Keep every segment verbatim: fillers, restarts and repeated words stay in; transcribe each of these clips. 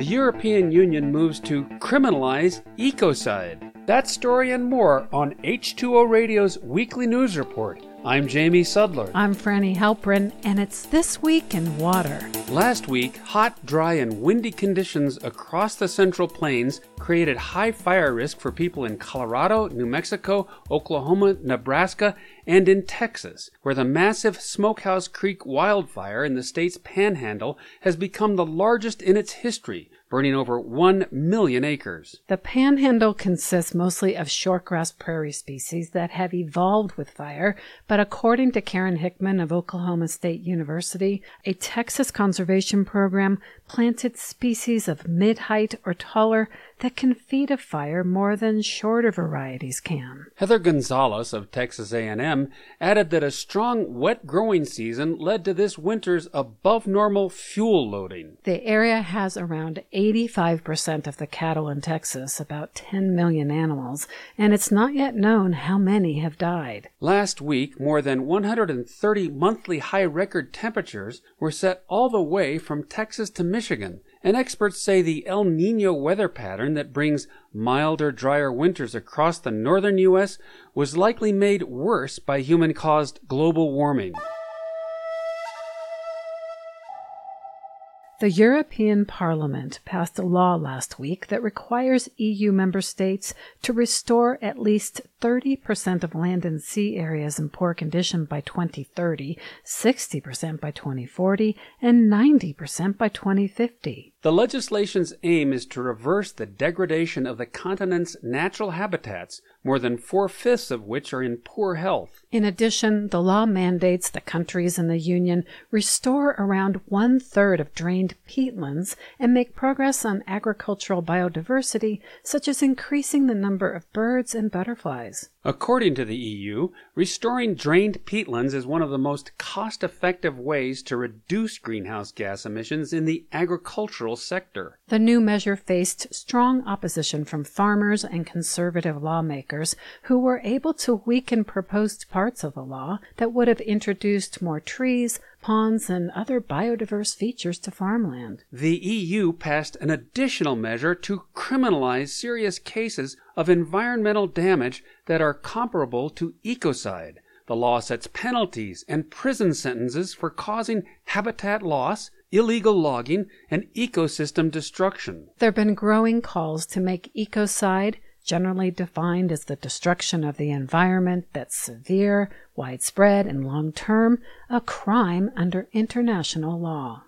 The European Union moves to criminalize ecocide. That story and more on H two O Radio's Weekly News Report. I'm Jamie Sudler. I'm Franny Halprin, and it's This Week in Water. Last week, hot, dry, and windy conditions across the Central Plains created high fire risk for people in Colorado, New Mexico, Oklahoma, Nebraska, and in Texas, where the massive Smokehouse Creek wildfire in the state's panhandle has become the largest in its history, burning over one million acres. The panhandle consists mostly of shortgrass prairie species that have evolved with fire, but according to Karen Hickman of Oklahoma State University, a Texas conservation program planted species of mid-height or taller that can feed a fire more than shorter varieties can. Heather Gonzalez of Texas A and M added that a strong wet growing season led to this winter's above-normal fuel loading. The area has around eighty-five percent of the cattle in Texas, about ten million animals, and it's not yet known how many have died. Last week, more than one hundred thirty monthly high record temperatures were set all the way from Texas to Michigan, and experts say the El Niño weather pattern that brings milder, drier winters across the northern U S was likely made worse by human-caused global warming. The European Parliament passed a law last week that requires E U member states to restore at least thirty percent of land and sea areas in poor condition by twenty thirty, sixty percent by twenty forty, and ninety percent by twenty fifty. The legislation's aim is to reverse the degradation of the continent's natural habitats, more than four-fifths of which are in poor health. In addition, the law mandates the countries in the Union restore around one-third of drained peatlands and make progress on agricultural biodiversity, such as increasing the number of birds and butterflies. According to the E U, restoring drained peatlands is one of the most cost-effective ways to reduce greenhouse gas emissions in the agricultural sector. The new measure faced strong opposition from farmers and conservative lawmakers who were able to weaken proposed parts of the law that would have introduced more trees, ponds, and other biodiverse features to farmland. The E U passed an additional measure to criminalize serious cases of environmental damage that are comparable to ecocide. The law sets penalties and prison sentences for causing habitat loss, illegal logging, and ecosystem destruction. There have been growing calls to make ecocide, generally defined as the destruction of the environment that's severe, widespread, and long-term, a crime under international law.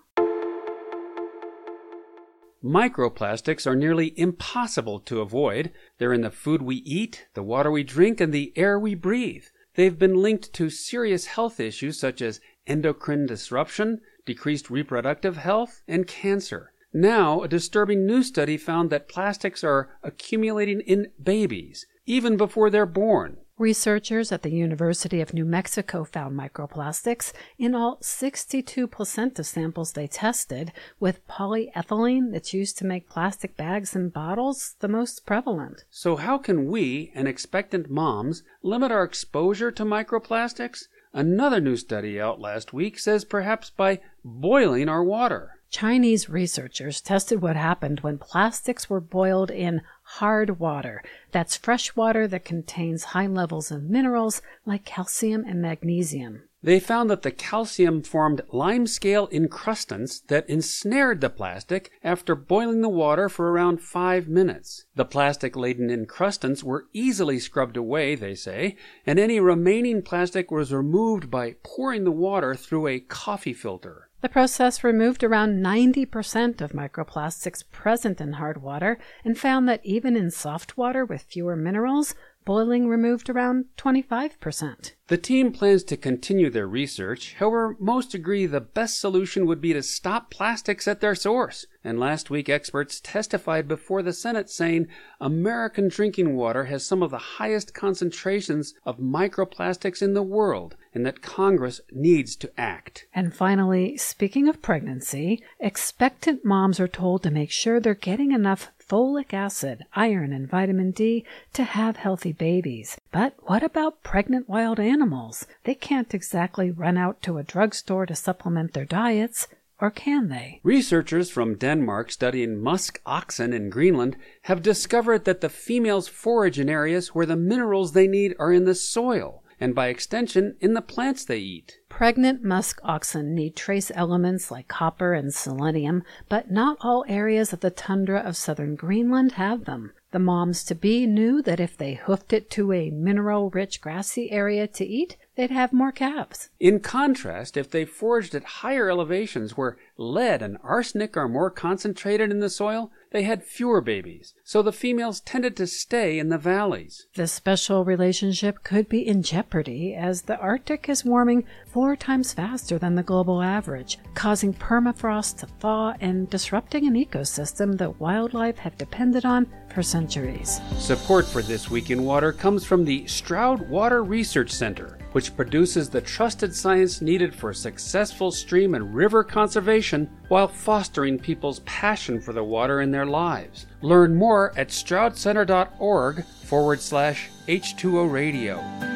Microplastics are nearly impossible to avoid. They're in the food we eat, the water we drink, and the air we breathe. They've been linked to serious health issues such as endocrine disruption, decreased reproductive health, and cancer. Now, a disturbing new study found that plastics are accumulating in babies, even before they're born. Researchers at the University of New Mexico found microplastics in all sixty-two placenta samples they tested, with polyethylene that's used to make plastic bags and bottles the most prevalent. So how can we, and expectant moms, limit our exposure to microplastics? Another new study out last week says perhaps by boiling our water. Chinese researchers tested what happened when plastics were boiled in hard water. That's fresh water that contains high levels of minerals like calcium and magnesium. They found that the calcium formed limescale incrustants that ensnared the plastic after boiling the water for around five minutes. The plastic-laden incrustants were easily scrubbed away, they say, and any remaining plastic was removed by pouring the water through a coffee filter. The process removed around ninety percent of microplastics present in hard water and found that even in soft water with fewer minerals, boiling removed around twenty-five percent. The team plans to continue their research. However, most agree the best solution would be to stop plastics at their source. And last week, experts testified before the Senate saying American drinking water has some of the highest concentrations of microplastics in the world, and that Congress needs to act. And finally, speaking of pregnancy, expectant moms are told to make sure they're getting enough folic acid, iron, and vitamin D to have healthy babies. But what about pregnant wild animals? They can't exactly run out to a drugstore to supplement their diets. or can they? Researchers from Denmark studying musk oxen in Greenland have discovered that the females forage in areas where the minerals they need are in the soil, and by extension, in the plants they eat. Pregnant musk oxen need trace elements like copper and selenium, but not all areas of the tundra of southern Greenland have them. The moms-to-be knew that if they hoofed it to a mineral-rich grassy area to eat, they'd have more calves. In contrast, if they foraged at higher elevations where lead and arsenic are more concentrated in the soil, they had fewer babies, so the females tended to stay in the valleys. This special relationship could be in jeopardy as the Arctic is warming four times faster than the global average, causing permafrost to thaw and disrupting an ecosystem that wildlife have depended on for centuries. Support for This Week in Water comes from the Stroud Water Research Center, which produces the trusted science needed for successful stream and river conservation while fostering people's passion for the water in their lives. Learn more at stroudcenter.org forward slash H2O radio.